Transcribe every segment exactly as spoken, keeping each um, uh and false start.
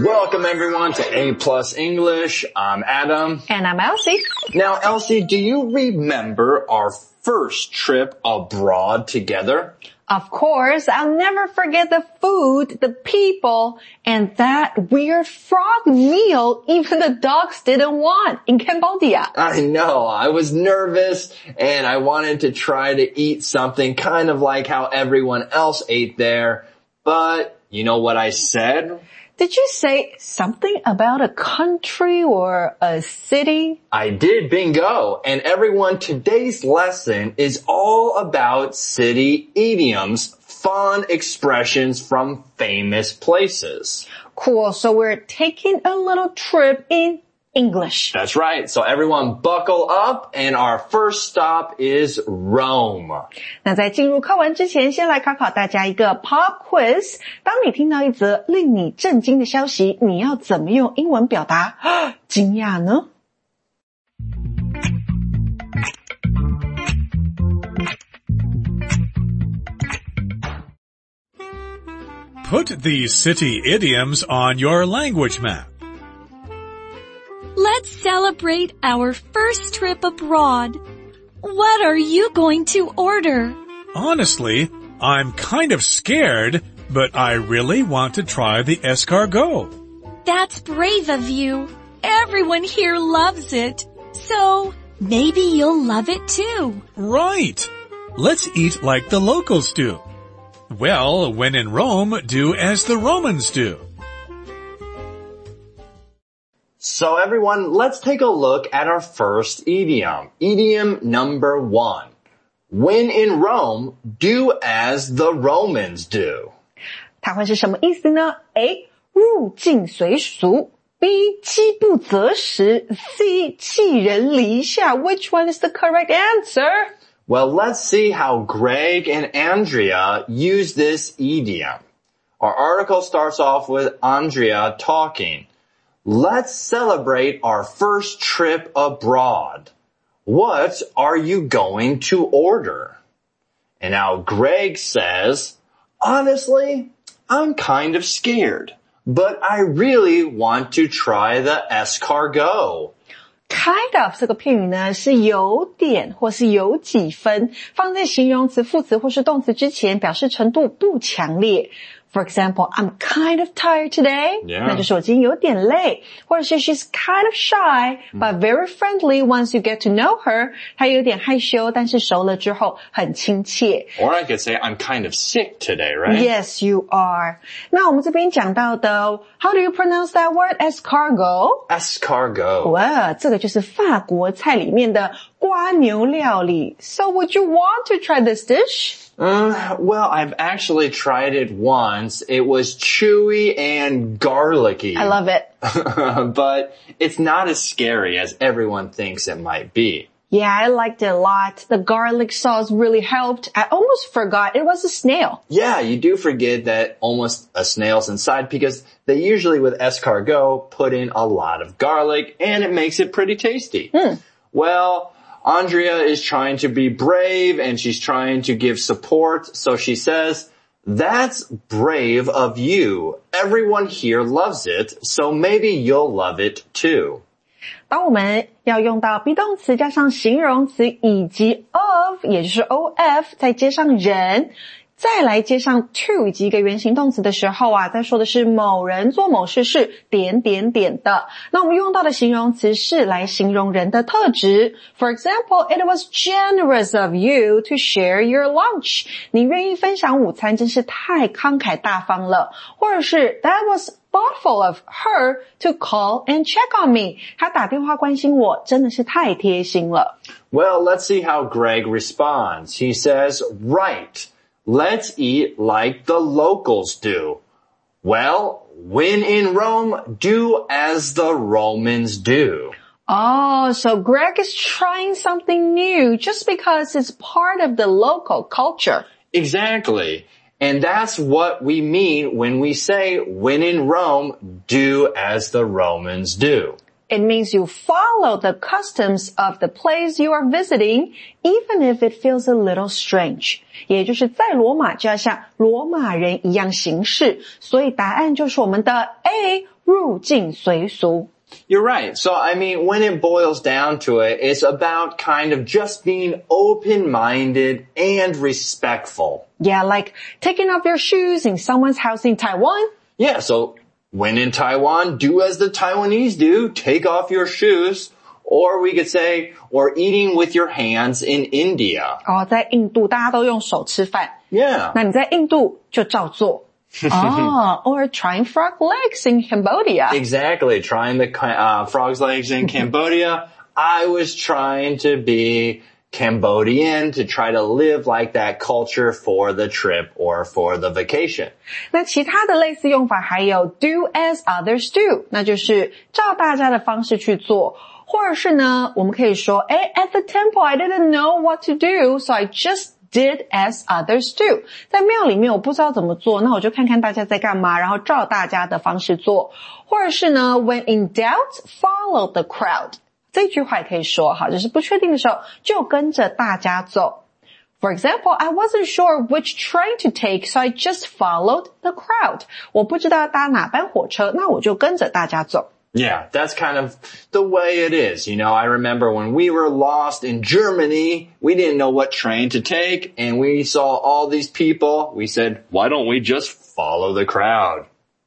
Welcome everyone to A Plus English. I'm Adam. And I'm Elsie. Now, Elsie, do you remember our first trip abroad together? Of course, I'll never forget the food, the people, and that weird frog meal even the dogs didn't want in Cambodia. I know. I was nervous and I wanted to try to eat something kind of like how everyone else ate there. But you know what I said? Did you say something about a country or a city? I did, bingo. And everyone, today's lesson is all about city idioms, fun expressions from famous places. Cool. So we're taking a little trip in English. That's right. So everyone buckle up and our first stop is Rome. 那在进入课文之前，先来考考大家一个 pop quiz。当你听到一则令你震惊的消息，你要怎么用英文表达惊讶呢？ Put these city idioms on your language map. Let's celebrate our first trip abroad. What are you going to order? Honestly, I'm kind of scared, but I really want to try the escargot. That's brave of you. Everyone here loves it. So, maybe you'll love it too. Right. Let's eat like the locals do. Well, when in Rome, do as the Romans do. So everyone, let's take a look at our first idiom. Idiom number one. When in Rome, do as the Romans do. 它会是什么意思呢？ A. 入境随俗 B. 饥不择食 C. 寄人篱下 Which one is the correct answer? Well, let's see how Greg and Andrea use this idiom. Our article starts off with Andrea talking. Let's celebrate our first trip abroad. What are you going to order? And now Greg says, honestly, I'm kind of scared, but I really want to try the escargot. Kind of 这个片语呢是有点或是有几分，放在形容词、副词或是动词之前，表示程度不强烈。For example, I'm kind of tired today. Yeah. 那就是我今天有点累。或者是 she's kind of shy, but very friendly once you get to know her. 她有点害羞，但是熟了之后很亲切。 Or I could say I'm kind of sick today, right? Yes, you are. 那我们这边讲到的 how do you pronounce that word? Escargot? Escargot. 哇，这个就是法国菜里面的瓜牛料理。So would you want to try this dish? Uh, well, I've actually tried it once. It was chewy and garlicky. I love it. But it's not as scary as everyone thinks it might be. Yeah, I liked it a lot. The garlic sauce really helped. I almost forgot it was a snail. Yeah, you do forget that almost a snail's inside because they usually with escargot put in a lot of garlic and it makes it pretty tasty. Mm. Well, Andrea is trying to be brave and she's trying to give support. So she says, that's brave of you. Everyone here loves it, so maybe you'll love it too. 当我们要用到 be 动词加上形容词以及 of， 也就是 of， 再接上人，再来接上 to 以及一个原形动词的时候啊，在说的是某人做某事是点点点的。那我们用到的形容词是来形容人的特质。For example, it was generous of you to share your lunch. 你愿意分享午餐真是太慷慨大方了。或者是 that was thoughtful of her to call and check on me. 她打电话关心我真的是太贴心了。 Well, let's see how Greg responds. He says, right. Let's eat like the locals do. Well, when in Rome, do as the Romans do. Oh, so Greg is trying something new just because it's part of the local culture. Exactly. And that's what we mean when we say, when in Rome, do as the Romans do. It means you follow the customs of the place you are visiting, even if it feels a little strange. 也就是在罗马就要像罗马人一样行事，所以答案就是我们的 A, 入境随俗。 You're right. So, I mean, when it boils down to it, it's about kind of just being open-minded and respectful. Yeah, like taking off your shoes in someone's house in Taiwan. Yeah, so when in Taiwan, do as the Taiwanese do, take off your shoes. Or we could say, or eating with your hands in India. 哦，在印度大家都用手吃饭。 Yeah. 那你在印度就照做。哦 or trying frog legs in Cambodia. Exactly, trying the uh, frog's legs in Cambodia. I was trying to be Cambodian to try to live like that culture for the trip or for the vacation. 那其他的类似用法还有 do as others do， 那就是照大家的方式去做。或者是呢，我们可以说，哎 ，at the temple I didn't know what to do, so I just did as others do. 在庙里面我不知道怎么做，那我就看看大家在干嘛，然后照大家的方式做。或者是呢 ，when in doubt, follow the crowd. 这句话也可以说，好，就是不确定的时候就跟着大家走。For example, I wasn't sure which train to take, so I just followed the crowd. 我不知道搭哪班火车，那我就跟着大家走。 Yeah, that's kind of the way it is. You know, I remember when we were lost in Germany, we didn't know what train to take, and we saw all these people. We said, why don't we just follow the crowd?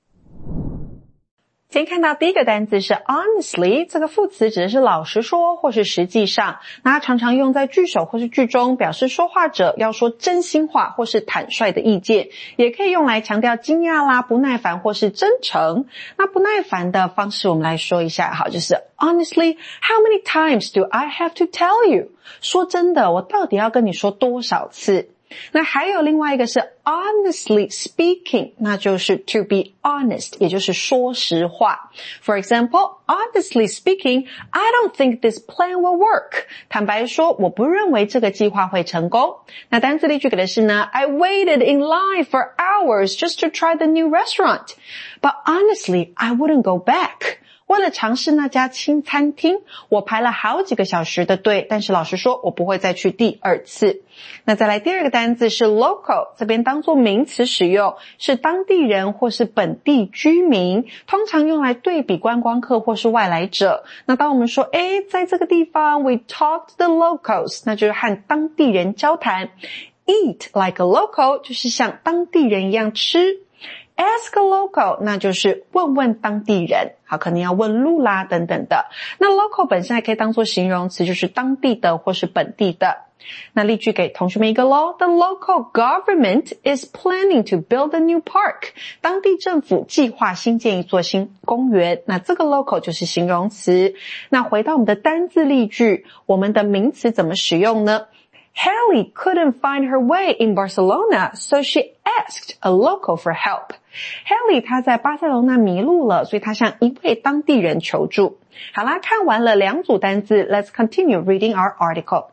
先看到第一个单字是 honestly， 这个副词指的是老实说或是实际上，那它常常用在句首或是句中，表示说话者要说真心话或是坦率的意见，也可以用来强调惊讶啦、不耐烦或是真诚。那不耐烦的方式我们来说一下，好，就是 honestly, how many times do I have to tell you？ 说真的，我到底要跟你说多少次？那还有另外一个是 honestly speaking， 那就是 to be honest， 也就是说实话。For example, honestly speaking, I don't think this plan will work. 坦白说，我不认为这个计划会成功。那单字例句给的是呢 I waited in line for hours just to try the new restaurant. But honestly, I wouldn't go back.为了尝试那家新餐厅，我排了好几个小时的队，但是老实说，我不会再去第二次。那再来第二个单字是 local， 这边当作名词使用，是当地人或是本地居民，通常用来对比观光客或是外来者。那当我们说，诶，在这个地方 we talked to the locals， 那就是和当地人交谈。Eat like a local 就是像当地人一样吃。Ask a local, 那就是问问当地人，好，可能要问路啦等等的。那 local 本身还可以当作形容词，就是当地的或是本地的。那例句给同学们一个咯 The local government is planning to build a new park. 当地政府计划新建一座新公园，那这个 local 就是形容词。那回到我们的单字例句，我们的名词怎么使用呢？Hallie couldn't find her way in Barcelona, so she asked a local for help. Hallie 她在巴塞罗那迷路了，所以她向一位当地人求助。好啦，看完了两组单字 ，Let's continue reading our article.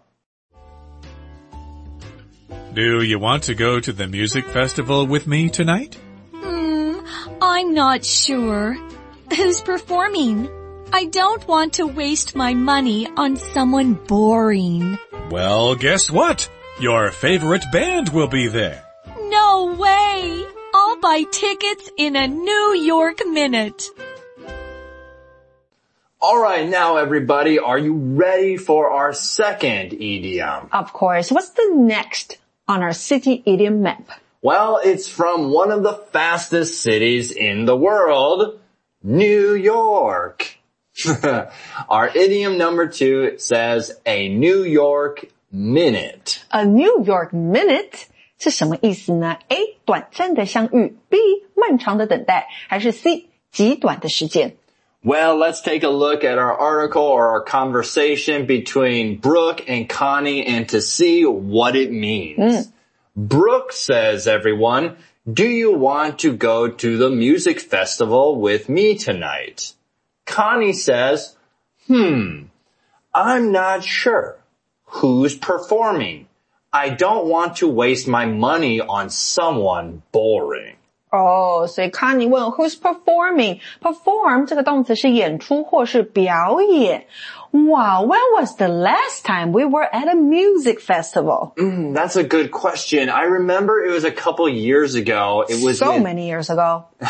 Do you want to go to the music festival with me tonight? Hmm, I'm not sure. Who's performing? I don't want to waste my money on someone boring. Well, guess what? Your favorite band will be there. No way! I'll buy tickets in a New York minute. All right, now everybody, are you ready for our second idiom? Of course. What's the next on our city idiom map? Well, it's from one of the fastest cities in the world, New York. Our idiom number two says a New York minute. A New York minute 是什么意思呢？ A. 短暂的相遇 B. 漫长的等待还是 C. 极短的时间 Well, let's take a look at our article or our conversation between Brooke and Connie and to see what it means. Mm. Brooke says, everyone, do you want to go to the music festival with me tonight? Connie says, hmm, I'm not sure. Who's performing? I don't want to waste my money on someone boring. 哦，所以 Connie 问 Who's performing? Perform 这个动词是演出或是表演。Wow, when was the last time we were at a music festival? Mm, that's a good question. I remember it was a couple years ago. It was so in, many years ago.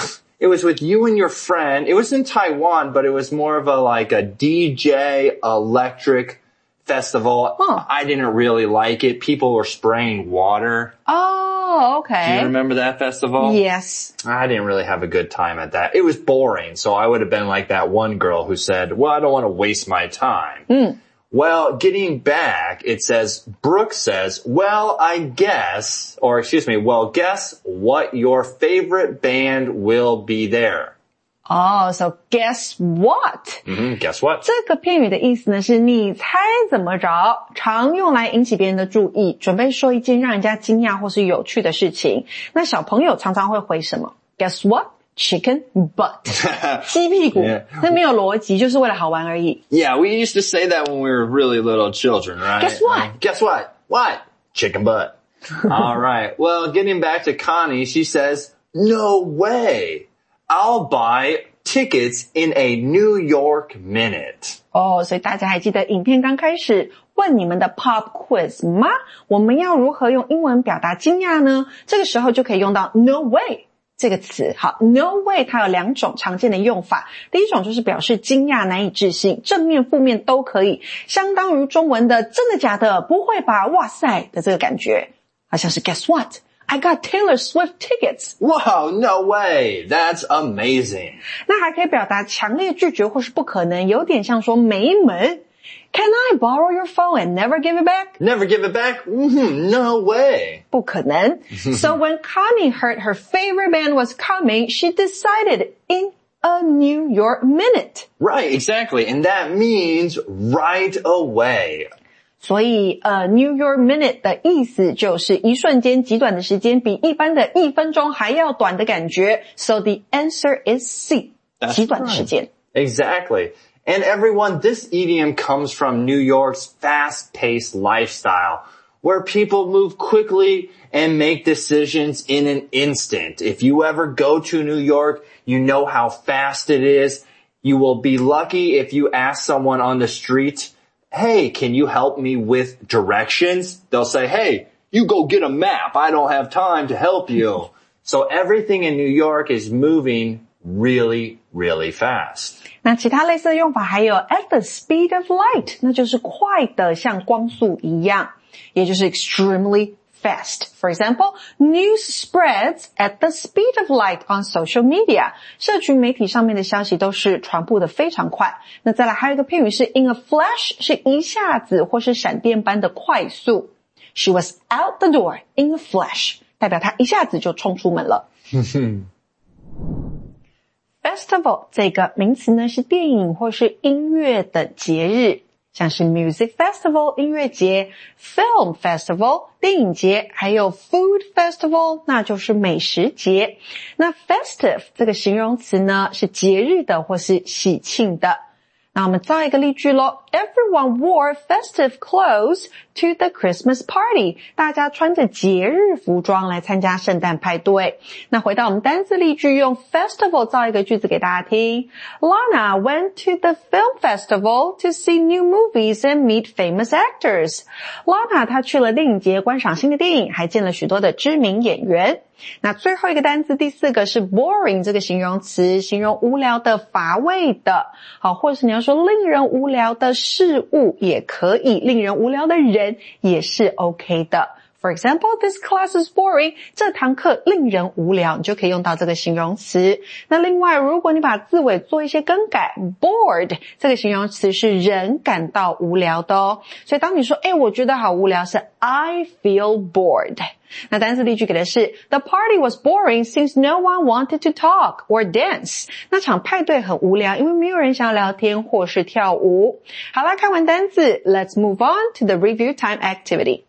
It was with you and your friend. It was in Taiwan, but it was more of a like a D J electric festival. Huh. I didn't really like it. People were spraying water. Oh, okay. Do you remember that festival? Yes. I didn't really have a good time at that. It was boring, so I would have been like that one girl who said, well, I don't want to waste my time. Mm. Well, getting back, it says, Brooke says, well, I guess, or excuse me, well, guess what your favorite band will be there. Oh, so guess what? Mm-hmm, guess what? 这个片语的意思呢是你猜怎么着，常用来引起别人的注意，准备说一件让人家惊讶或是有趣的事情。那小朋友常常会回什么 ？Guess what? Chicken butt. 鸡屁股。 Yeah. 那没有逻辑，就是为了好玩而已。 Yeah, we used to say that when we were really little children, right? Guess what? Uh, guess what? What? Chicken butt. All right. Well, getting back to Connie, she says, no way. I'll buy tickets in a New York minute. 哦，所以大家还记得影片刚开始问你们的 pop quiz 吗？我们要如何用英文表达惊讶呢？这个时候就可以用到 no way 这个词。好 ，no way 它有两种常见的用法。第一种就是表示惊讶、难以置信，正面、负面都可以，相当于中文的真的假的、不会吧、哇塞的这个感觉，好像是 guess what？I got Taylor Swift tickets. Wow, no way. That's amazing. 那还可以表达强烈拒绝或是不可能，有点像说没门。Can I borrow your phone and never give it back? Never give it back? Mm-hmm, no way. 不可能。So when Connie heard her favorite band was coming, she decided in a New York minute. Right, exactly. And that means right away. 所以呃 New York minute 的意思就是一瞬间极短的时间，比一般的一分钟还要短的感觉。So the answer is C. That's 极短的时间。 Right. Exactly. And everyone, this idiom comes from New York's fast-paced lifestyle, where people move quickly and make decisions in an instant. If you ever go to New York, you know how fast it is. You will be lucky if you ask someone on the street, hey, can you help me with directions? They'll say, hey, you go get a map. I don't have time to help you. So everything in New York is moving really, really fast. 那其他类似的用法还有 at the speed of light， 那就是快的像光速一样，也就是 extremely fast. For example, news spreads at the speed of light on social media. 社群媒体上面的消息都是传播的非常快。那再来还有一个片语是 in a flash， 是一下子或是闪电般的快速。She was out the door in a flash， 代表她一下子就冲出门了。Festival 这个名词呢是电影或是音乐的节日，像是 music festival 音乐节， film festival 电影节，还有 food festival 那就是美食节。那 festive 这个形容词呢是节日的或是喜庆的。那我们造一个例句咯 Everyone wore festive clothes to the Christmas party. 大家穿着节日服装来参加圣诞派对。那回到我们单字例句，用 festival 造一个句子给大家听。Lana went to the film festival to see new movies and meet famous actors. Lana 她去了电影节观赏新的电影，还见了许多的知名演员。那最后一个单字第四个是 boring 这个形容词，形容无聊的、乏味的，好，或者是你要说令人无聊的事物也可以，令人无聊的人也是 OK 的。For example, this class is boring. 这堂课令人无聊，你就可以用到这个形容词。那另外，如果你把字尾做一些更改 ，bored 这个形容词是人感到无聊的哦。所以当你说，诶，我觉得好无聊，是 I feel bored。那单词例句给的是 The party was boring since no one wanted to talk or dance. 那场派对很无聊，因为没有人想要聊天或是跳舞。好啦，看完单字 ，Let's move on to the review time activity.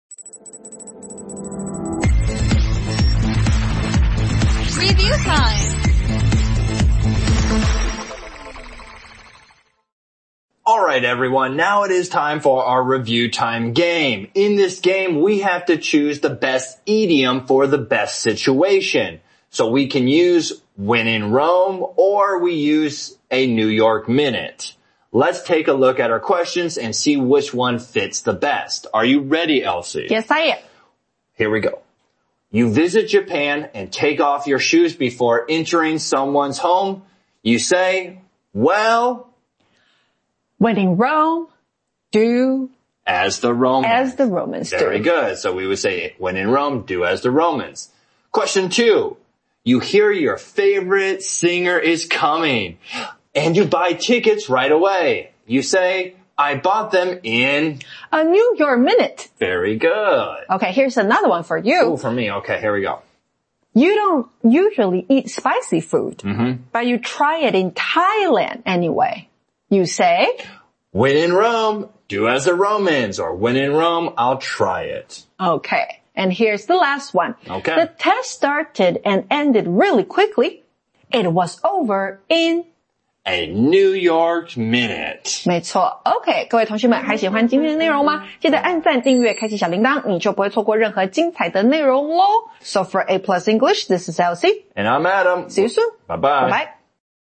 Review time. Alright everyone, now it is time for our review time game. In this game, we have to choose the best idiom for the best situation. So we can use when in Rome or we use a New York minute. Let's take a look at our questions and see which one fits the best. Are you ready, Elsie? Yes, I am. Here we go. you visit Japan and take off your shoes before entering someone's home, you say, well, when in Rome, do as the Romans. As the Romans do. Very good. So we would say, when in Rome, do as the Romans. Question two. You hear your favorite singer is coming, and you buy tickets right away. You say, I bought them in a New York minute. Very good. Okay, here's another one for you. Oh, for me. Okay, here we go. You don't usually eat spicy food, mm-hmm. but you try it in Thailand anyway. You say, when in Rome, do as the Romans, or when in Rome, I'll try it. Okay. And here's the last one. Okay. The test started and ended really quickly. It was over in a New York minute. 没错 OK 各位同学们还喜欢今天的内容吗？记得按赞订阅开启小铃铛，你就不会错过任何精彩的内容咯。So for A Plus English, this is Elsie. And I'm Adam. See you soon. Bye bye. Bye bye.